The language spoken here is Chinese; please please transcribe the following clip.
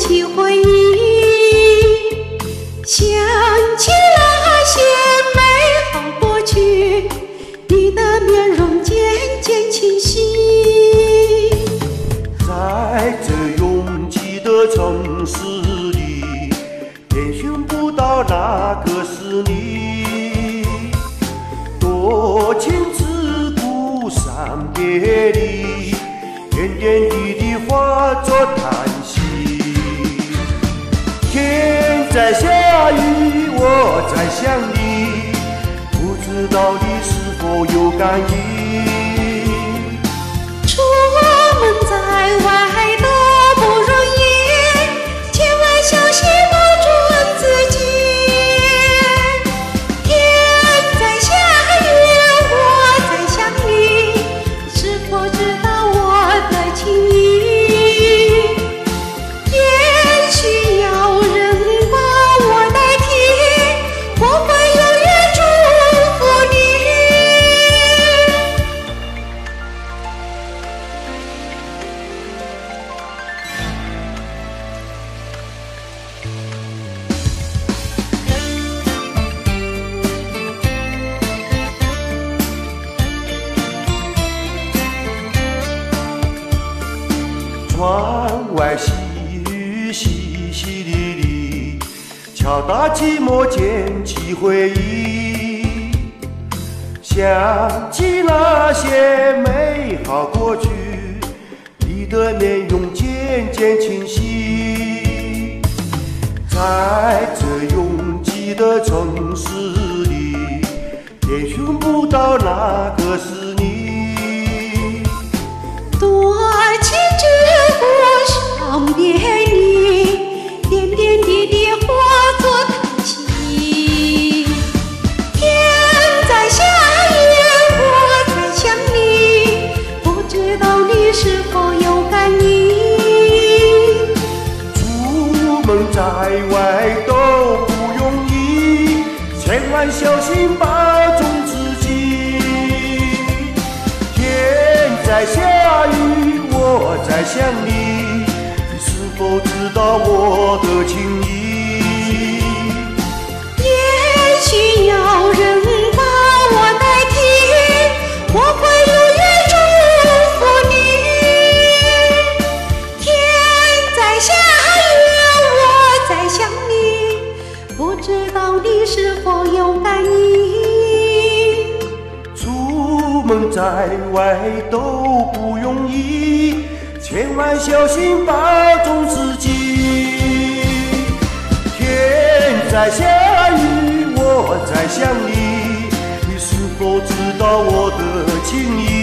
起回忆，想起那些美好过去，你的面容渐渐清晰。 在这拥挤的城市里，遍寻不到那个是你。多情自古伤别离，点点滴滴化作叹息。天在下雨，我在想你，不知道你是否有感应。 出门在外都不容易，千万小心保重自己。天在下雨，我在想你，是否知道我的情意？也许要人帮我代替，我会永远祝福你。 窗外细雨淅淅沥沥，敲打寂寞，捡起回忆。想起那些美好过去，你的面容渐渐清晰。在这拥挤的城市里，也寻不到那个是你。 多情之故伤别离，点点滴滴化作叹息。天在下雨，我在想你，不知道你是否有感应。 出门在外都不容易，千万小心保重自己。天在下雨，我在想你，你是否知道我的情意？ 也许要人帮我代替，我会永远祝福你。天在下雨，我在想你，不知道你是否有感应。 出门在外都不容易，千万小心保重自己。天在下雨，我在想你，你是否知道我的情意？